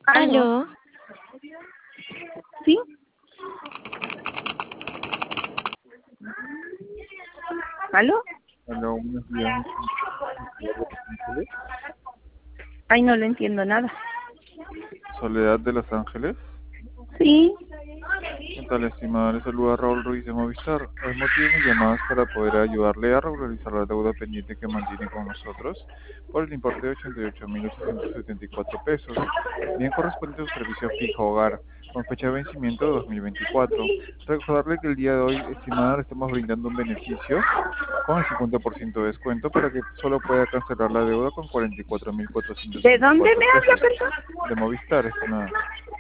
Aló, Aló, ¿sí? ¿Aló? Hola, buenos días. Ay, no le entiendo nada. Soledad de Los Ángeles. Sí, ¿Qué tal, estimada? Le saluda Raúl Ruiz de Movistar. El motivo de mi llamada es para poder ayudarle a regularizar la deuda pendiente que mantiene con nosotros por el importe de 88.874 pesos, bien correspondiente a su servicio fijo hogar, con fecha de vencimiento de 2024. Recordarle que el día de hoy, estimada, le estamos brindando un beneficio con el 50% de descuento para que solo pueda cancelar la deuda con ¿de dónde 44.474 me habla, pesos. perdón? De Movistar, estimada.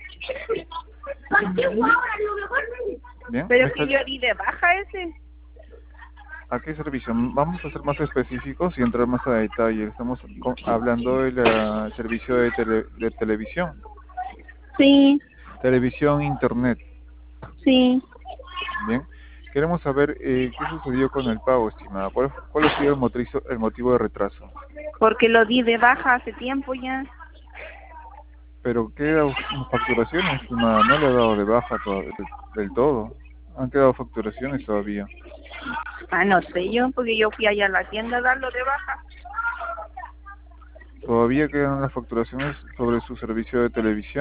Bien, Pero me es que está... yo di de baja ese. ¿A qué servicio? Vamos a ser más específicos y entrar más a detalle. Estamos hablando del servicio de televisión. Sí, Televisión, internet. sí, Bien. Queremos saber qué sucedió con el pago, estimada. ¿Cuál ha sido el motivo de retraso? porque lo di de baja hace tiempo ya. Pero quedan facturaciones, estimada. No le ha dado de baja del todo. Han quedado facturaciones todavía. Ah, no sé yo, porque yo fui allá a la tienda a darlo de baja. Todavía quedan las facturaciones sobre su servicio de televisión.